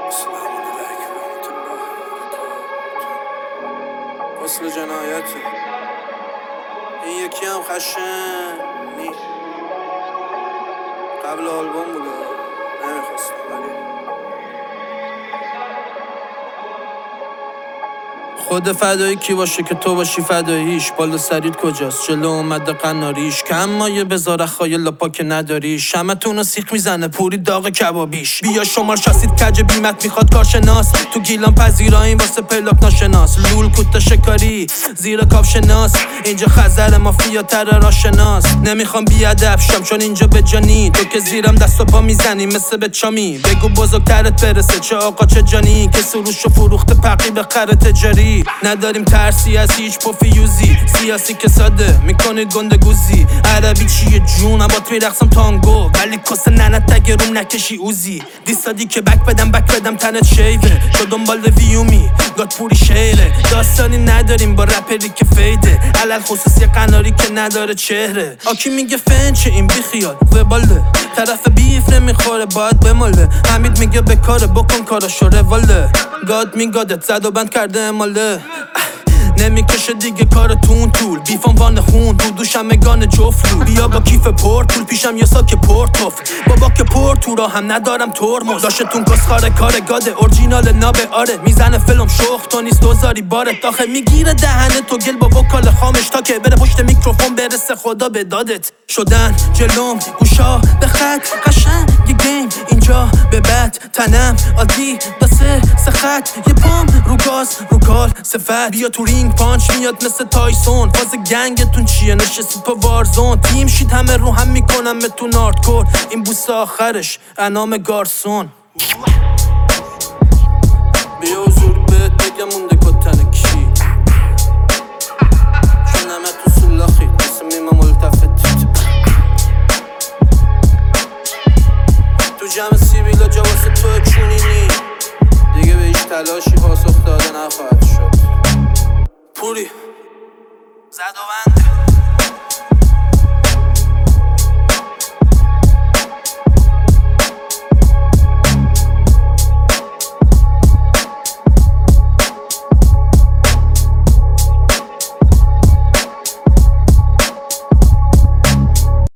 مثل جنایتی این یکی هم خشنی قبل آلبوم بوده نمیخواستم ولی خود فدایی کی باشه که تو باشی فداییش. بالا سرید کجاست جلو اومده قناریش کم مایه بذار خایل لاپا که نداری شمتونو سیخ میزنه پوری داغ کبابیش. بیا شمار شاسید کج بیمت میخواد کارشناس تو گیلان پذیراییم واسه پلاک ناشناس لول کوتا شکاری زیر کاب شناس اینجا خزر مافیا تر راشناس. نمیخوام بیادب شم چون اینجا به جانی تو که زیرم دست و پا میزنی مثل به چامی. بگو بزرگترت برسه چه آقا چه جانی که سروشو فروخته پقی به خر تجاری. نداریم ترسی از هیچ پوفیوزی سیاسی که ساده میکنه گندگوزی. عربی چیه جون با میرقصم تانگو ولی کس ننت تگه روم نکشی اوزی. دیستادی که بک بدم تنت شیوه تو دنبال ویومی گاد پوری شیره. داستانی نداریم با رپری که فیده علل خصوصی قناری که نداره چهره. آکی میگه فنچه این بیخیال وباله طرف بیف نمیخوره باید بماله. حمید میگه بکاره بکن کاراشو رواله. گاد میگادت زد و بند کرده اماله نمیکشه دیگه کارتون طول بیفام وان خون دودوش همگان جفلو. بیا با کیف پورت طول پیشم یه ساک پورتوف بابا که پورت تو را هم ندارم ترمز داشتتون کسخاره کار گاده اورجینال نابه آره میزنه فیلم شخ تو نیست دوزاری باره داخه میگیره دهنه تو گل با وکال خامش تا که بره پشت میکروفون برسه خدا به دادت. شدن جلوم گوشا به خط قشنگ گیم اینجا به بد تنم عادی دسته سخت یه پام رو گاز رو کال صفت. بیا تو رینگ پانچ میاد مثل تایسون فاز گنگتون چیه نشستید پا وارزون تیم شید همه رو هم میکنم بهتون هاردکور این بوس آخرش انام گارسون. بیا حضور بهت بگم مونده کتن کی چون همه تو سلاخید مثل میمه ملتفتید تو جمع سیبیلا جا واسه تو چونینی دیگه به هیچ تلاشی پاسخ داده نخواهد شد. پوری زد و